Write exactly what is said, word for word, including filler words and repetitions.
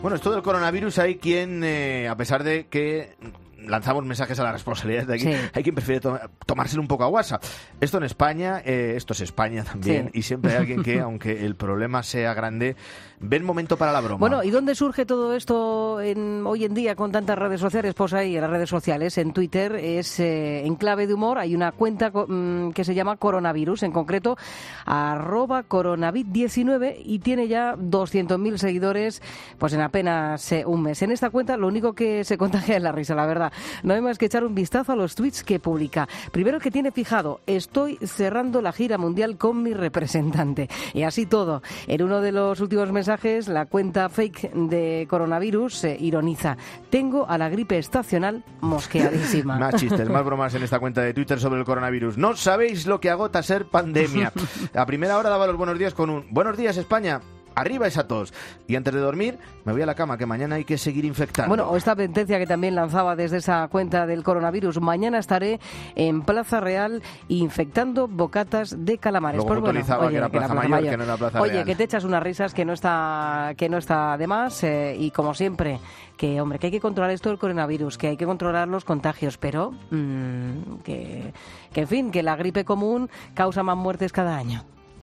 Bueno, esto del coronavirus hay quien, eh, a pesar de que lanzamos mensajes a la responsabilidad de aquí, sí. hay quien prefiere to- tomárselo un poco a WhatsApp. Esto en España, eh, esto es España también, sí. y siempre hay alguien que, aunque el problema sea grande, ve el momento para la broma. Bueno, ¿y dónde surge todo esto en, hoy en día con tantas redes sociales? Pues ahí, en las redes sociales, en Twitter, es eh, en clave de humor, hay una cuenta mm, que se llama Coronavirus, en concreto, arroba coronavid diecinueve, y tiene ya doscientos mil seguidores pues en apenas eh, un mes. En esta cuenta lo único que se contagia es la risa, la verdad. No hay más que echar un vistazo a los tweets que publica. Primero que tiene fijado, estoy cerrando la gira mundial con mi representante. Y así todo. En uno de los últimos mensajes, la cuenta fake de Coronavirus eh, ironiza: tengo a la gripe estacional mosqueadísima. Más chistes, más bromas en esta cuenta de Twitter sobre el coronavirus. No sabéis lo que agota ser pandemia. A primera hora daba los buenos días con un buenos días España. Arriba esa tos. Y antes de dormir, me voy a la cama, que mañana hay que seguir infectando. Bueno, o esta advertencia que también lanzaba desde esa cuenta del coronavirus: mañana estaré en Plaza Real infectando bocatas de calamares. Luego pues puntualizaba bueno, oye, que era Plaza, que Mayor, Mayor, que no era Plaza Oye, Real. que te echas unas risas que no está, que no está de más, eh, y como siempre, que hombre, que hay que controlar esto del coronavirus, que hay que controlar los contagios, pero mmm, que, que en fin, que la gripe común causa más muertes cada año.